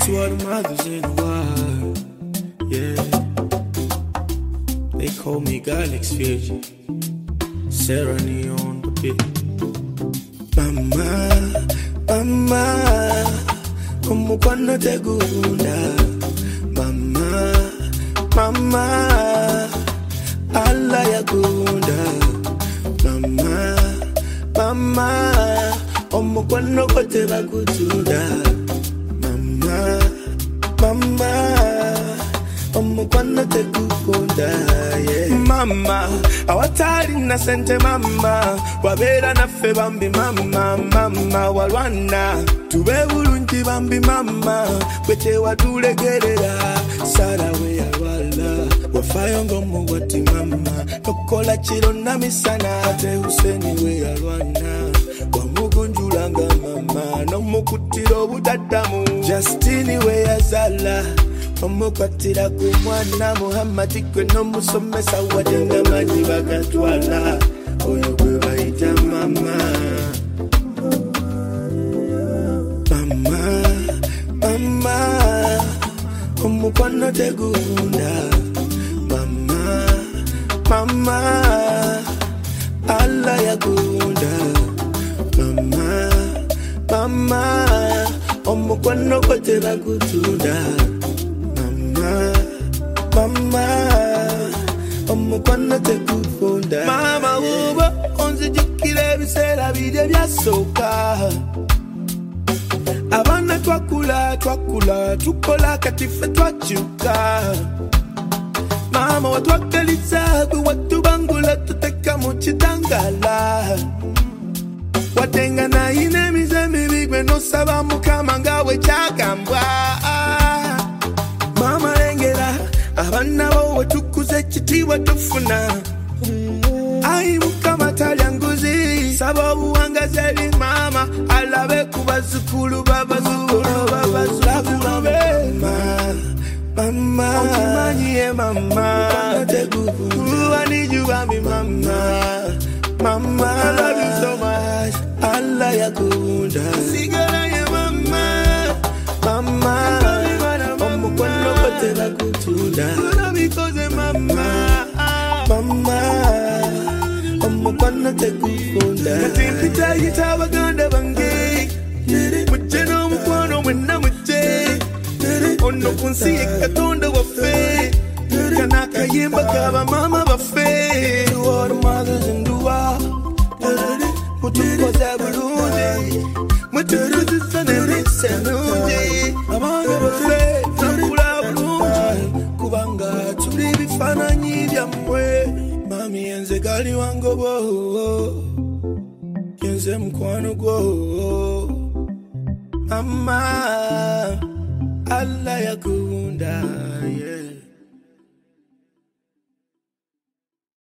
To all the mothers in the world, yeah. They call me Galax Fusion, Sarah Neon the beat. Mama, mama, como cuando te gusta. Mama, mama, Allah ya gunda. Mama, mama, como cuando te va gunda. Mama, mama, como cuando te gunda, yeah. Mama, awatari na sente mama, wabera na fe bambi mama, mama walwana, tube bulungi bambi mama, kwete watulegerera, sara we alwala, wafayongo muwati mama, nokola chiro na misana, ate useni we alwana, wamugunjulanga mama, no mukutiro budadamu, Justini we azala, omukwatira ku mwana Muhammad kwe n'omusomesa wadenga manyi bagatwala oyo gwe bayita mama. Mama, mama, omukwano tegunda. Mama, mama, Allah yagunda. Mama, mama, omukwano gwe tebagutunda. Mama, omukwano tekufunda. Mama uba onzijukira ebiseera biri ebyasooka. Abaana twakula tukola kati ffe twakyuka. Mama watwagaliza gwe watubangula tuteka mu kitangala. Watenga nayina emize mibi gwe nosaba Mukama nga bwe kyagambwa. Mama lengera abana bo tukuze kitiwa tufuna. Ai Mukama talya nguzi saba buwangazi eri mama alabe kubazukulu babazukulu mama okimanyiye mama uwanijua mi mama. Mama I love you so much. Allah yakunda sigara ya mama. Mama omukwano kotera kutunda because mama mama omukwano tekufunda. Mutimpita yitabaganda bange mujje n'omukwano mwenna mujje ono kunsi yekatonda waffe kana kayimba kaba mama baffe. To all the mothers in the world, mutukoze bulungi mutukozesa n'emisa nungi abange baffe nakula bulungi kubanga tuli bifaananyi byammwe. Mami yenze gali wangobo yenze mukwano gwo. Mama Allah yakunda.